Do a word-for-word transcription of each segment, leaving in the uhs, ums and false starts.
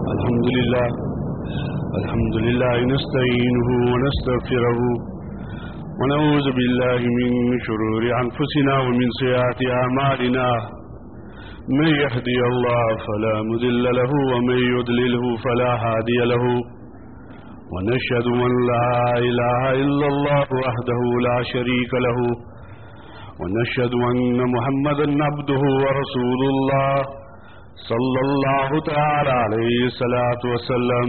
الحمد لله الحمد لله نستعينه ونستغفره ونعوذ بالله من شرور أنفسنا ومن سيئات أعمالنا من يهدي الله فلا مضل له ومن يضلله فلا هادي له ونشهد أن لا إله إلا الله وحده لا شريك له ونشهد أن محمدا عبده ورسول الله صلى الله تعالى عليه الصلاة والسلام.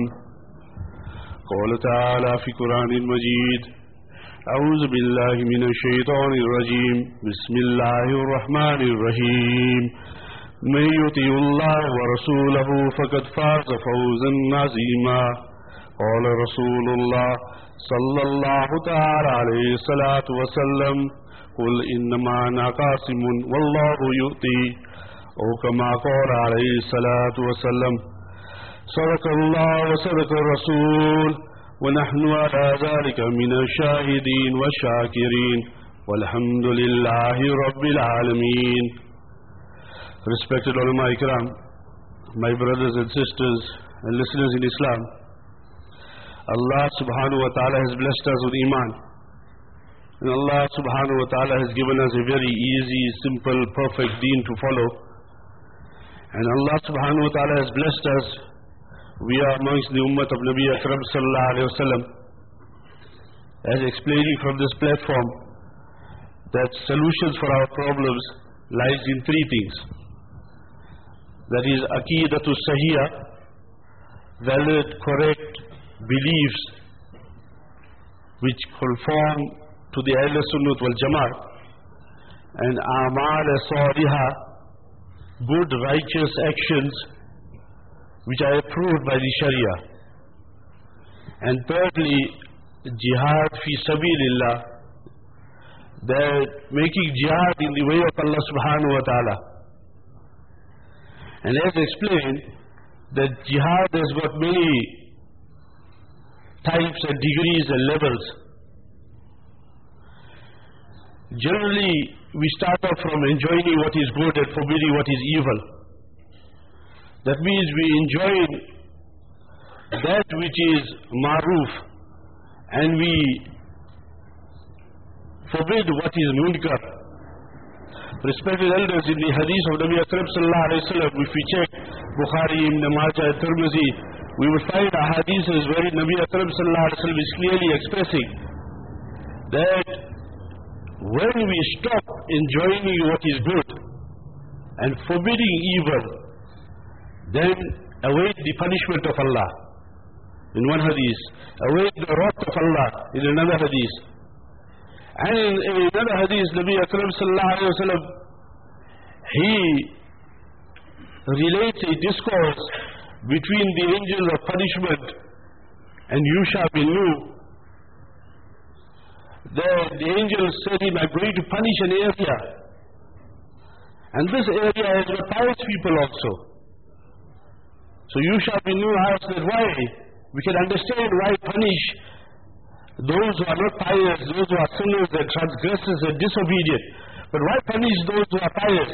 قال تعالى في قرآن المجيد: أعوذ بالله من الشيطان الرجيم بسم الله الرحمن الرحيم من يطع الله ورسوله فقد فاز فوزا عظيما. قال رسول الله صلى الله تعالى عليه الصلاة والسلام: قل إنما أنا قاسم والله يؤتي، أو كما قال عليه الصلاة والسلام. صدق الله وصدق الرسول ونحن على ذلك من الشاهدين والشاكرين والحمد لله رب العالمين. Respected ulama ikram, my brothers and sisters and listeners in Islam, Allah subhanahu wa ta'ala has blessed us with iman, and Allah subhanahu wa ta'ala has given us a very easy, simple, perfect deen to follow. And Allah subhanahu wa ta'ala has blessed us. We are amongst the ummah of Nabi Akram sallallahu alayhi wa sallam. As explaining from this platform, that solutions for our problems lies in three things. That is Aqeedatul Sahiyah, valid, correct beliefs which conform to the Ahl Sunnat wal Jama'at, and A'mal Salihah, good righteous actions which are approved by the Sharia. And thirdly, jihad fi sabilillah, that making jihad in the way of Allah subhanahu wa ta'ala. And as explained, that jihad has got many types and degrees and levels. Generally, we start off from enjoining what is good and forbidding what is evil. That means we enjoy that which is ma'ruf, and we forbid what is munkar. Respected elders, in the hadith of Nabi Akram sallallahu alayhi wa sallam, if we check Bukhari, Ibn Majah, Tirmidhi, we will find a hadith where Nabi Akram sallallahu alayhi wa sallam is clearly expressing that when we stop enjoying what is good and forbidding evil, then await the punishment of Allah in one hadith, await the wrath of Allah in another hadith. And in, in another hadith, Nabi Akram sallallahu alayhi wa sallam, he relates a discourse between the angels of punishment and Yusha bin Nun. The, the angels said him, I'm going to punish an area, and this area has got pious people also. So Yusha bin Nun asked that why? We can understand why punish those who are not pious, those who are sinners and transgressors and disobedient, but why punish those who are pious?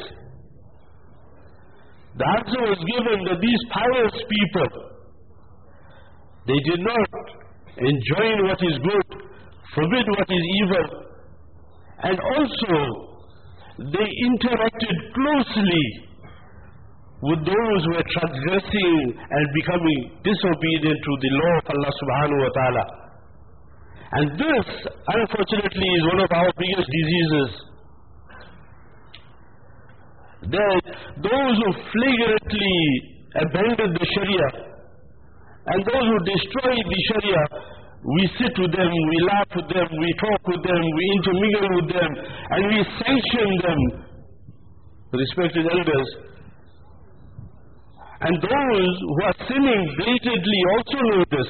The answer was given that these pious people, they did not enjoin what is good, forbid what is evil, and also they interacted closely with those who were transgressing and becoming disobedient to the law of Allah subhanahu wa ta'ala. And this, unfortunately, is one of our biggest diseases. That those who flagrantly abandon the Sharia and those who destroy the Sharia, we sit with them, we laugh with them, we talk with them, we intermingle with them, and we sanction them, respected elders. And those who are sinning blatantly also know this.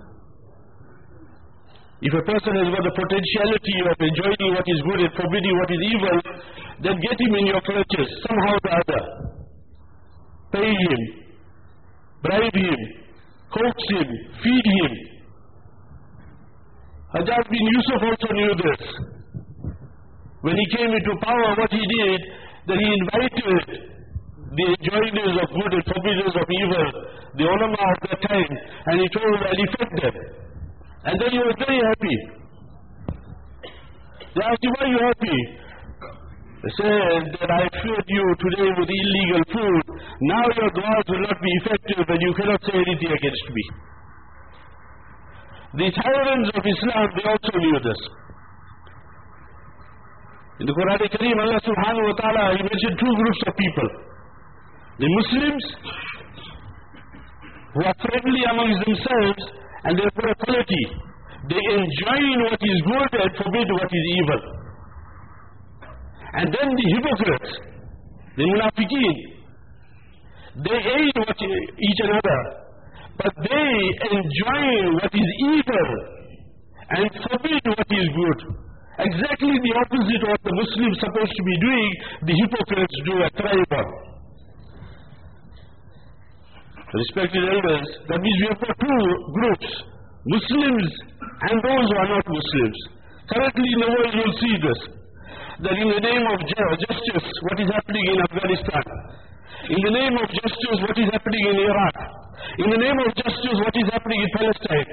If a person has got the potentiality of enjoying what is good and forbidding what is evil, then get him in your clutches, somehow or other. Pay him, bribe him, coax him, feed him. Hajjaj bin Yusuf also knew this. When he came into power, what he did, that he invited the enjoiners of good and forbidders of evil, the ulama of that time, and he told and he fed them. And then he was very happy. They asked him, why are you happy? He said that I fed you today with illegal food. Now your du'as will not be effective and you cannot say anything against me. The tyrants of Islam, they also knew this. In the Quran Kareem, Allah subhanahu wa ta'ala, He mentioned two groups of people. The Muslims, who are friendly amongst themselves, and they have equality. They enjoin what is good and forbid what is evil. And then the hypocrites, the munafiqeen, they hate what each another, but they enjoin what is evil and forbid what is good. Exactly the opposite of what the Muslims supposed to be doing, the hypocrites do a thrive on. Respected elders, that means we have got two groups, Muslims and those who are not Muslims. Currently in the world you will see this, that in the name of justice, what is happening in Afghanistan, in the name of justice, what is happening in Iraq, in the name of justice, what is happening in Palestine.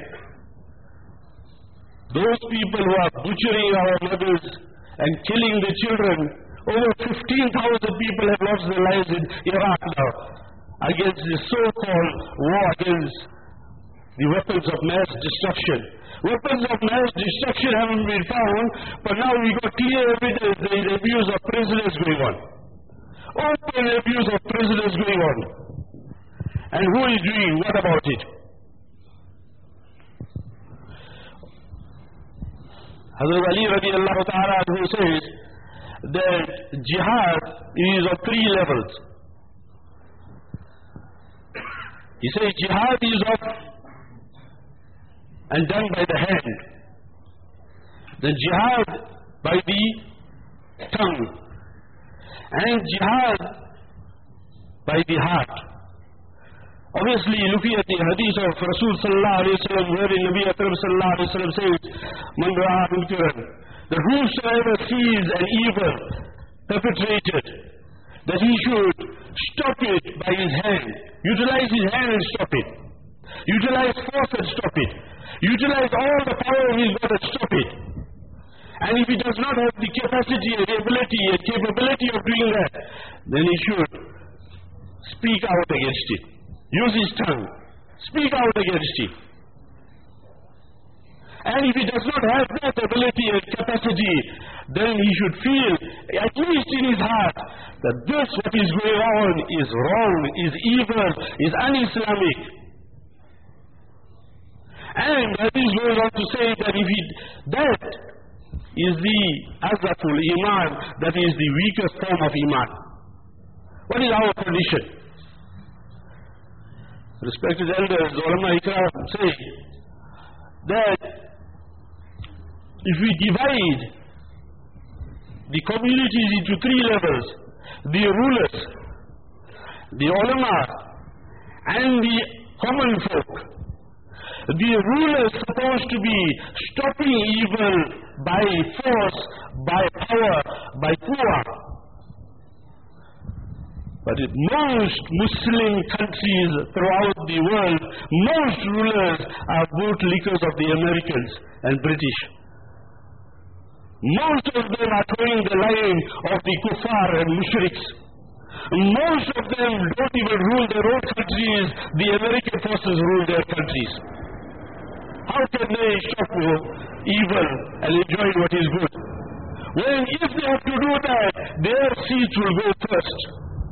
Those people who are butchering our mothers and killing the children, over fifteen thousand people have lost their lives in Iraq now, against the so-called war against the weapons of mass destruction. Weapons of mass destruction haven't been found, but now we got clear evidence there is abuse of prisoners going on. Open abuse of prisoners going on. And who is doing what about it? Hazrat Ali radiallahu ta'ala who says that jihad is of three levels. He says jihad is of and done by the hand. Then jihad by the tongue. And jihad by the heart. Obviously, looking at the hadith of Rasul sallallahu alayhi wa sallam, wherein Nabi Akram sallallahu alayhi wa sallam says, Man ra'a munkaran, that whosoever sees an evil perpetrated, that he should stop it by his hand. Utilize his hand and stop it. Utilize force and stop it. Utilize all the power he's got and stop it. And if he does not have the capacity and the ability and capability of doing that, then he should speak out against it. Use his tongue. Speak out against it. And if he does not have that ability and capacity, then he should feel, at least in his heart, that this what is going on is wrong, is evil, is un-Islamic. And Hadith goes on to say that if he, that is the azaful iman, that is the weakest form of iman. What is our condition? Respected elders, ulama ikram say that if we divide the communities into three levels, the rulers, the ulama, and the common folk, the rulers supposed to be stopping evil by force, by power, by power. But in most Muslim countries throughout the world, most rulers are bootlickers of the Americans and British. Most of them are towing the line of the kuffar and mushriks. Most of them don't even rule their own countries, the American forces rule their countries. How can they stop evil and enjoy what is good? When if they have to do that, their seats will go first.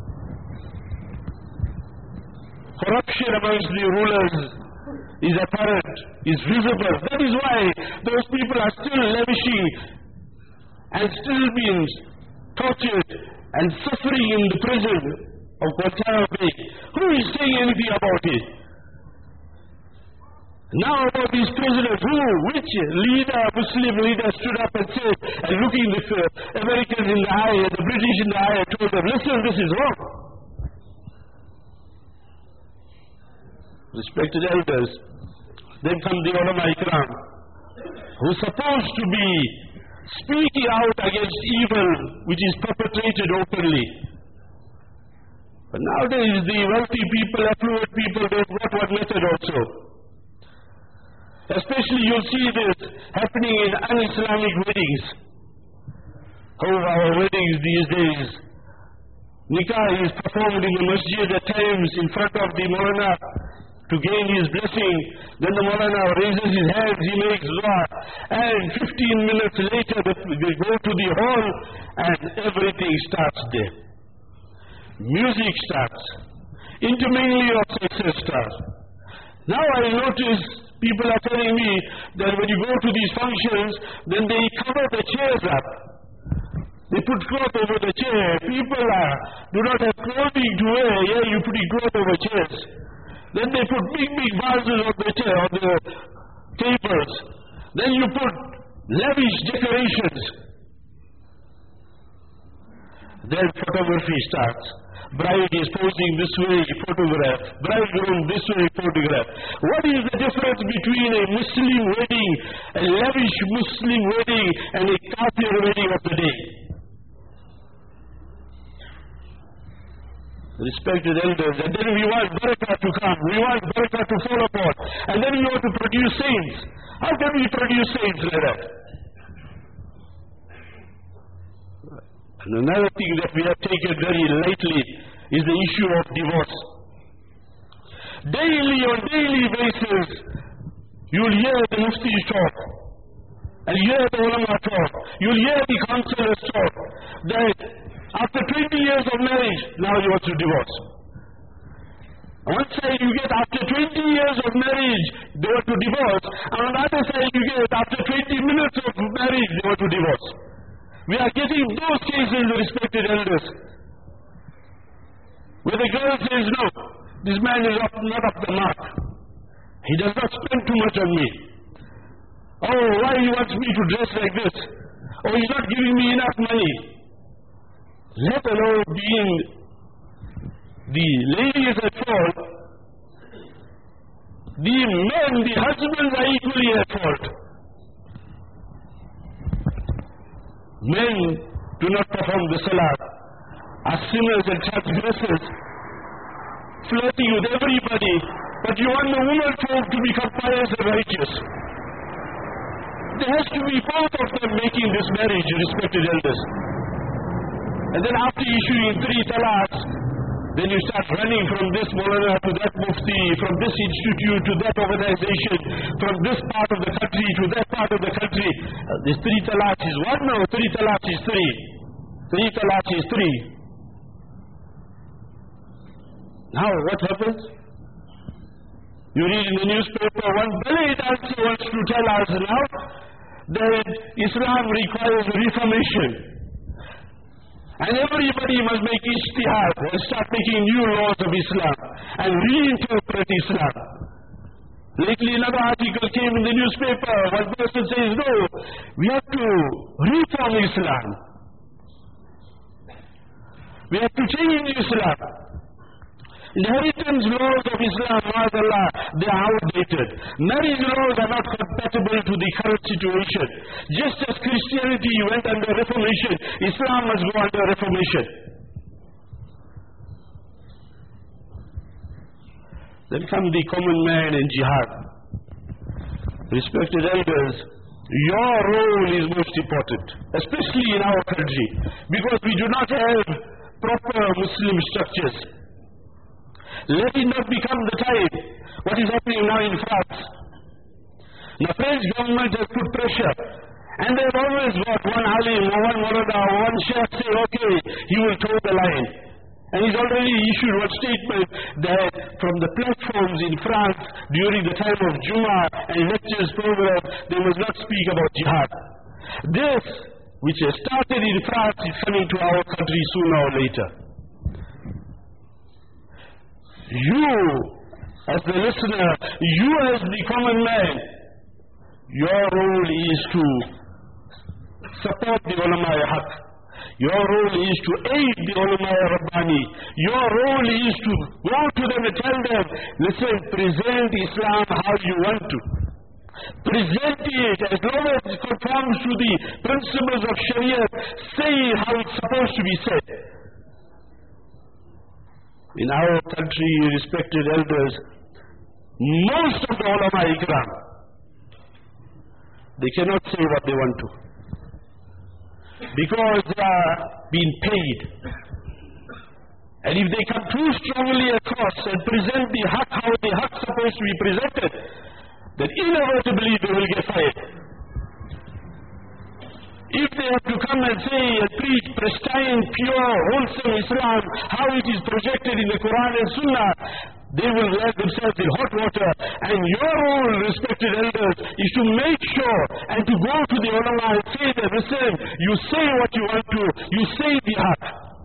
Corruption amongst the rulers is apparent, is visible. That is why those people are still lavishing and still being tortured and suffering in the prison of Guantanamo Bay. Who is saying anything about it? Now about these prisoners, who, which leader, Muslim leader stood up and said, and looking the uh, Americans in the eye, the British in the eye, and told them, listen, this is wrong. Respected elders, then come the ulama ikram, who are supposed to be speaking out against evil which is perpetrated openly. But nowadays the wealthy people, affluent people, they've got one method also. Especially you'll see this happening in un-Islamic weddings. How our weddings these days, nikah is performed in the masjid at times in front of the Maulana to gain his blessing. Then the Maulana raises his hands, he makes dua, and fifteen minutes later they go to the hall and everything starts there. Music starts, intermingling of sexes starts. Now I notice people are telling me that when you go to these functions, then they cover the chairs up. They put cloth over the chair. People are, do not have clothing to wear. Yeah, you put cloth over chairs. Then they put big, big vases on the chair, on the tables. Then you put lavish decorations. Then photography starts. Bride is posing this way, photograph. Bridegroom this way, photograph. What is the difference between a Muslim wedding, a lavish Muslim wedding, and a kafir wedding of the day? Respected elders, and then we want barakah to come, we want barakah to fall upon, and then we want to produce saints. How can we produce saints like that? And another thing that we have taken very lightly is the issue of divorce. Daily, on daily basis, you will hear the muftis talk, and hear the ulama talk, you will hear the counselors talk, that after twenty years of marriage, now you want to divorce. On one side you get after twenty years of marriage, they want to divorce, and on the other side you get after twenty minutes of marriage, they want to divorce. We are getting those cases, respected elders, where the girl says, no, this man is up, not up the mark. He does not spend too much on me. Oh, why he wants me to dress like this? Oh, he's not giving me enough money. Let alone being the lady is at fault, the men, the husbands are equally at fault. Men do not perform the salah, are sinners and transgressors, flirting with everybody, but you want the woman folk to become pious and righteous. There has to be both of them making this marriage, respected elders. And then after issuing three talaqs, then you start running from this Maulana to that Mufti, from this institute to that organization, from this part of the country to that part of the country. Uh, this three talaqs is one, no, three talaqs is three. Three talaqs is three. Now what happens? You read in the newspaper, one Dalit also wants to tell us now that Islam requires reformation. And everybody must make ijtihad and start making new laws of Islam and reinterpret Islam. Lately another article came in the newspaper, one person says, no, we have to reform Islam. We have to change Islam. Inheritance laws of Islam, ma'azallah, they are outdated. Marriage laws are not compatible to the current situation. Just as Christianity went under Reformation, Islam must go under Reformation. Then come the common man and jihad. Respected elders, your role is most important, especially in our country, because we do not have proper Muslim structures. Let it not become the type, what is happening now in France. The French government has put pressure, and they have always got one alim or one Maulana or one sheikh say, okay, he will toe the line. And he's already issued one statement that from the platforms in France during the time of Jummah and lectures program, they must not speak about jihad. This, which has started in France, is coming to our country sooner or later. You, as the listener, you as the common man, your role is to support the ulama haq. Your role is to aid the ulama rabbani. Your role is to go to them and tell them, listen, present Islam how you want to. Present it as long as it conforms to the principles of Sharia. Say how it's supposed to be said. In our country, respected elders, most of the ulama ikram, they cannot say what they want to, because they are being paid. And if they come too strongly across and present the haqq how the haqq is supposed to be presented, then inevitably they will get fired. If they have to come and say and preach pristine, pure, wholesome Islam, how it is projected in the Quran and Sunnah, they will land themselves in hot water. And your role, respected elders, is to make sure and to go to the ulama and say that, listen, you say what you want to, you say the haqq.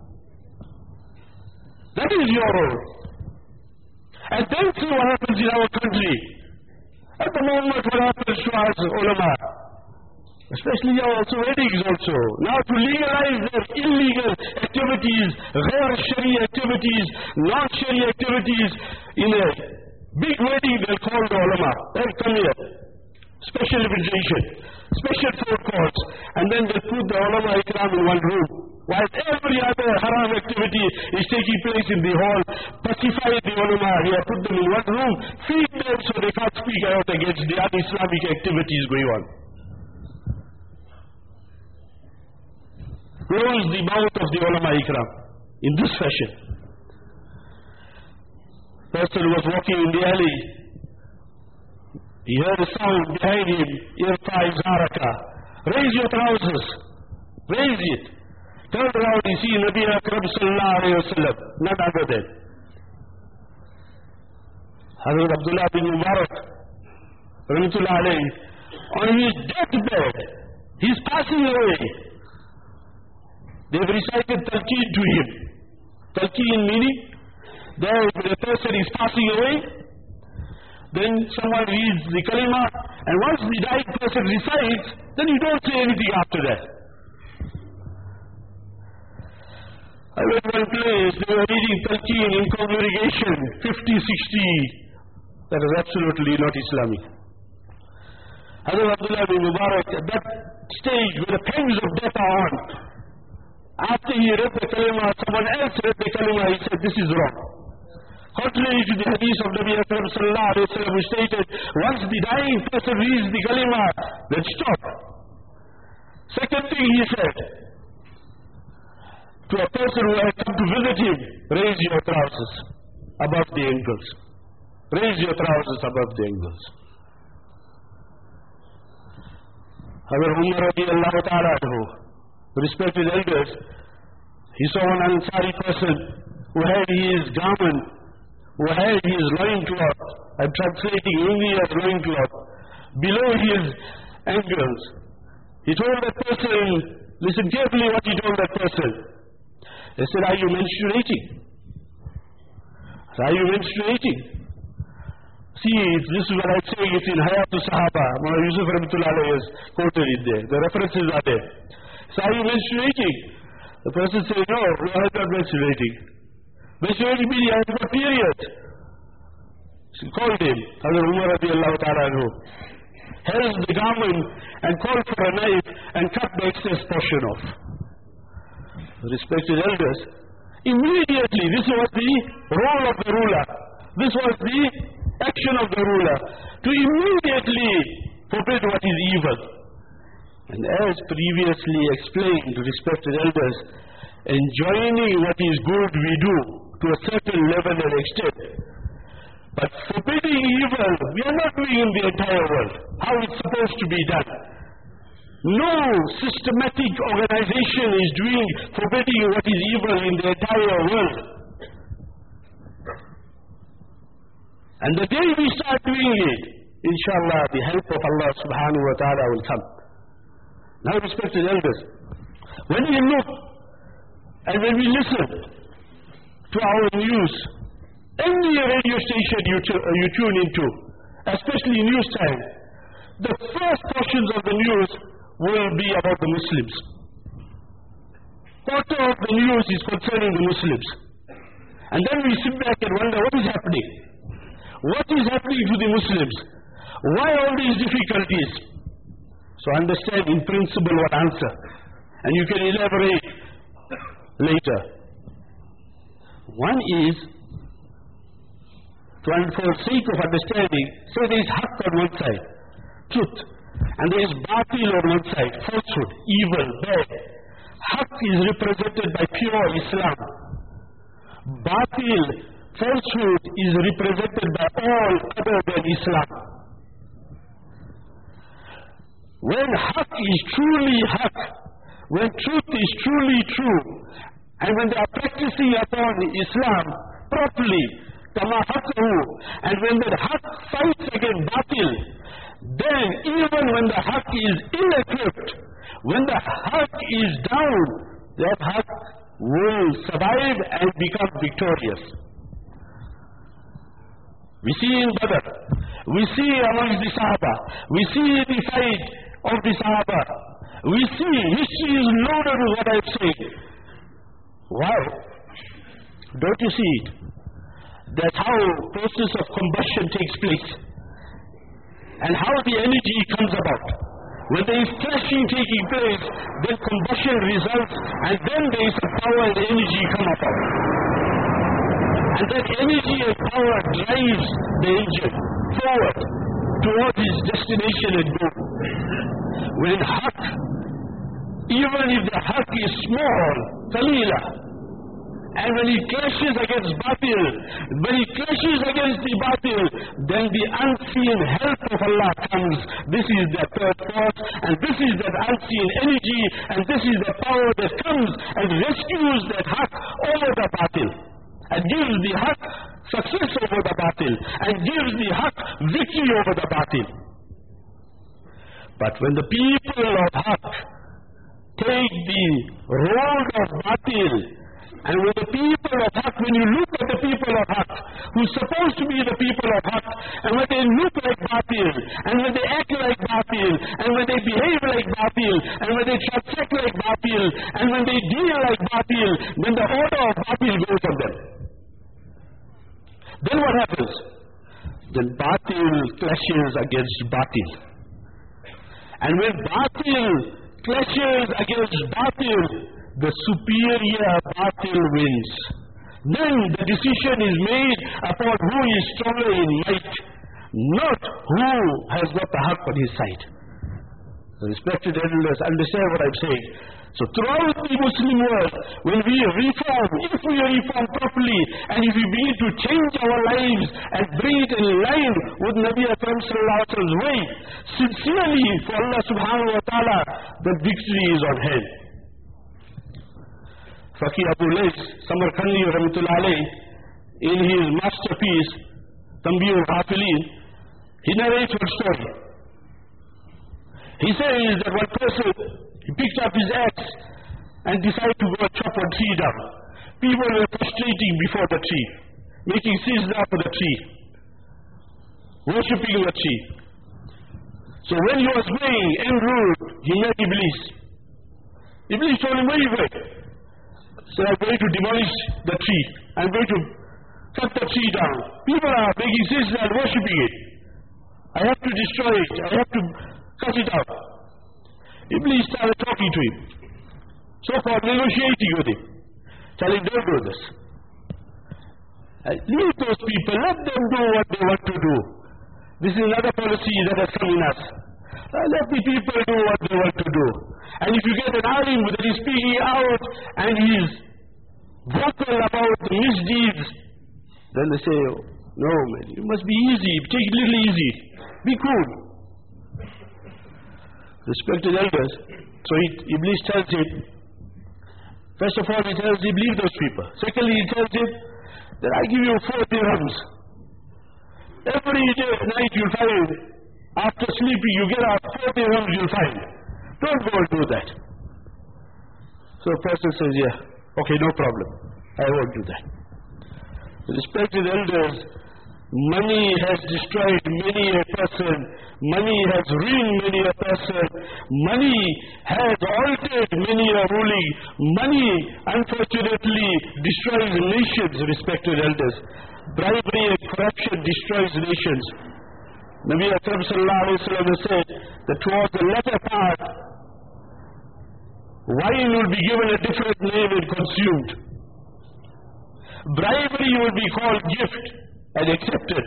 That is your role. And then see what happens in our country. At the moment, what happens to us ulama? Especially also weddings also. Now to legalize their illegal activities, ghair-shari activities, non-shari activities, in a big wedding they'll call the ulama. They'll come here. Special invitation, special phone calls, and then they'll put the ulama ikram in one room. While every other haram activity is taking place in the hall, pacify the ulama here, put them in one room, feed them so they can't speak out against the un-Islamic activities going on. Close the mouth of the ulama ikram in this fashion. Person was walking in the alley. He heard a sound behind him, irfa izaraka. Raise your trousers. Raise it. Turn around, you see Nabi Akram sallallahu alayhi wa sallam, none other than Hazrat Abdullah bin Mubarak rahmatullah alayhi, on his deathbed, he's passing away. They've recited talqeen to him. Talqeen meaning, there when a person is passing away, then someone reads the kalima, and once the died person recites, then you don't say anything after that. I went one place, they were reading talqeen in congregation, fifty, sixty. That is absolutely not Islamic. Hazrat Abdullah bin Mubarak, at that stage where the pangs of death are on, after he read the kalima, someone else read the kalima, he said, this is wrong. Contrary to the hadith of Nabi Akram sallallahu alayhi wa sallam, who stated, once the dying person reads the kalima, then stop. Second thing he said, to a person who had come to visit him, raise your trousers above the ankles. Raise your trousers above the ankles. Hazrat Umar radiyallahu ta'ala anhu, respected elders, he saw an Ansari person who had his garment, who had his loincloth, I'm translating only as loincloth, below his ankles. He told that person, listen carefully what he told that person. They said, are you menstruating? Are you menstruating? See, this is what I'm saying, it's in Hayatul Sahaba. Mullah Yusuf Rahmatullah alayhi has quoted it there. The references are there. So are you menstruating? The person said, no, I am not menstruating. Menstruating means I have got period. She called him, Hazrat Umar radiyallahu ta'ala anhu, held the garment and called for a knife and cut the excess portion off. Respected elders, immediately, this was the role of the ruler. This was the action of the ruler, to immediately forbid what is evil. And as previously explained to respected elders, enjoining what is good we do to a certain level and extent. But forbidding evil, we are not doing in the entire world, how it's supposed to be done. No systematic organization is doing forbidding what is evil in the entire world. And the day we start doing it, inshallah, the help of Allah subhanahu wa ta'ala will come. Now, respected elders, when we look and when we listen to our news, any radio station you, you tune into, especially news time, the first portions of the news will be about the Muslims. Quarter of the news is concerning the Muslims. And then we sit back and wonder what is happening. What is happening to the Muslims? Why all these difficulties? So understand in principle what answer. And you can elaborate later. One is So, and for sake of understanding, say there is haqq on one side, truth, and there is batil on one side, falsehood, evil, bad. Haqq is represented by pure Islam. Batil, falsehood, is represented by all other than Islam. When haqq is truly haqq, when truth is truly true, and when they are practicing upon Islam properly, kama haqqahu, and when the haqq fights against batil, then even when the haqq is ill-equipped, when the haqq is down, that haqq will survive and become victorious. We see in Badr, we see amongst the Sahaba, we see the fight of the Sahaba, we see history is loaded with what I'm saying. Wow! Don't you see it? That's how process of combustion takes place, and how the energy comes about. When there is clashing taking place, then combustion results, and then there is a power and energy come about. And that energy and power drives the engine forward towards its destination and goal. When haqq, even if the haqq is small, qalila, and when it clashes against batil, when it clashes against the batil, then the unseen help of Allah comes. This is the third force, and this is that unseen energy, and this is the power that comes and rescues that haqq over the batil, and gives the haqq success over the batil, and gives the haqq victory over the batil. But when the people of haqq take the road of batil, and when the people of haqq, when you look at the people of haqq, who's supposed to be the people of haqq, and when they look like batil, and when they act like batil, and when they behave like batil, and when they transact like batil, and when they deal like batil, then the order of batil goes on them. Then what happens? Then batil clashes against batil. And when batil clashes against batil, the superior batil wins. Then the decision is made upon who is stronger in might, not who has got the haqq on his side. So respected elders, understand what I'm saying. So throughout the Muslim world, when we reform, if we reform properly, and if we begin to change our lives and bring it in line with Nabi Akram sallallahu alaihi wasallam's way, sincerely for Allah subhanahu wa ta'ala, the victory is on hand. Faqih Abu Lays Samarkandi rahmatullah alayhi, in his masterpiece Tanbih al-Ghafilin, he narrates one story. He says that one person, he picked up his axe and decided to go and chop a tree down. People were prostrating before the tree, making sajda for the tree, worshipping the tree. So when he was going en route, he met Iblis. Iblis told him, where are you going? So I'm going to demolish the tree. I'm going to cut the tree down. People are making sajda and worshipping it. I have to destroy it. I have to cut it out. Iblis started talking to him, so-called negotiating with him, telling him, don't do this. And leave those people, let them do what they want to do. This is another policy that has come in us. Uh, let the people do what they want to do. And if you get an alim that is speaking out and he is vocal about the misdeeds, then they say, no man, you must be easy, take it a little easy, be cool. Respected elders, so he, Iblis tells him, first of all he tells him, leave those people. Secondly he tells him, that I give you four dirhams. Every day at night you'll find, after sleeping you get out four dirhams you'll find. Don't go and do that. So a person says, yeah, okay, no problem, I won't do that. Respected elders, money has destroyed many a person, money has ruined many a person, money has altered many a ruling, money unfortunately destroys nations, respected elders. Bribery and corruption destroys nations. Nabi Akram sallallahu alayhi wa sallam said that towards the latter part, wine will be given a different name and consumed. Bribery will be called gift, and accepted.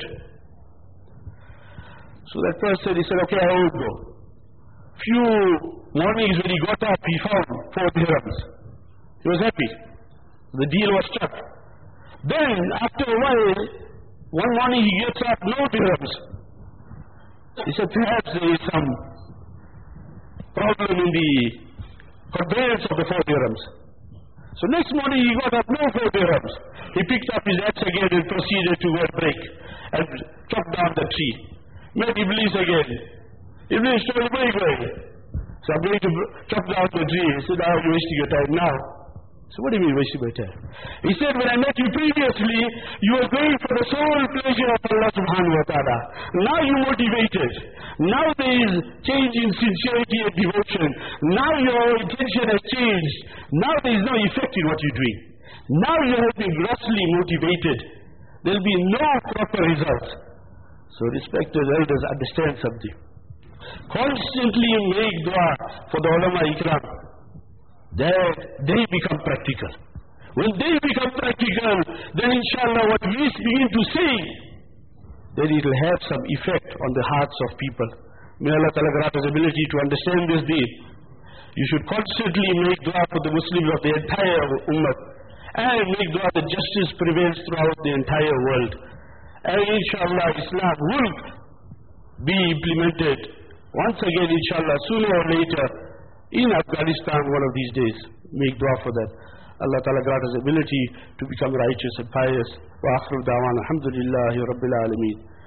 So that person, he said, okay, I will go. Few mornings when he got up, he found four dirhams. He was happy. The deal was struck. Then, after a while, one morning he gets up, no dirhams. He said, perhaps there is some problem in the conveyance of the four dirhams. So next morning he got up, no four dirhams. He picked up his axe again and proceeded to go and break and chop down the tree. Met Iblis again. Iblis told him, where are you going? So I'm going to chop down the tree. He said, now you're wasting your time now. So what do you mean wasting my time? He said, when I met you previously, you were going for the sole pleasure of Allah subhanahu wa ta'ala. Now you're motivated. Now there is change in sincerity and devotion. Now your intention has changed. Now there is no effect in what you're doing. Now you have been grossly motivated. There will be no proper results. So respected elders, understand something. Constantly make dua for the ulama ikram, that they become practical. When they become practical, then inshallah what we begin to say, then it will have some effect on the hearts of people. May Allah Ta'ala grant us ability to understand this deed. You should constantly make dua for the Muslims of the entire ummah, and make dua that justice prevails throughout the entire world. And inshallah Islam will be implemented once again, inshallah, sooner or later in Afghanistan one of these days. Make dua for that. Allah Ta'ala grant us ability to become righteous and pious. Wa akhru da'wana alhamdulillahi rabbil alameen.